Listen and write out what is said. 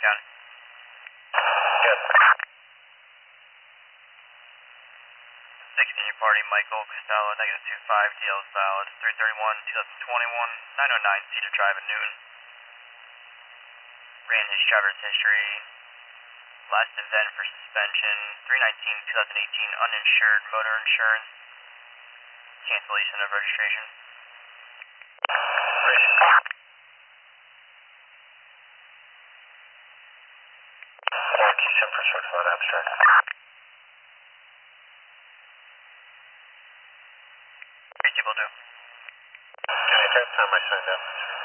County. Good. 16 party Michael Costello, -25, DL solid, 331, 2021, 909 Cedar Drive in Newton. Ran his driver's history. Last event for suspension, 3/19/2018, uninsured motor insurance. Cancellation of registration. Great. Keystone for certified abstract. Three people do. Can I tell time I signed up?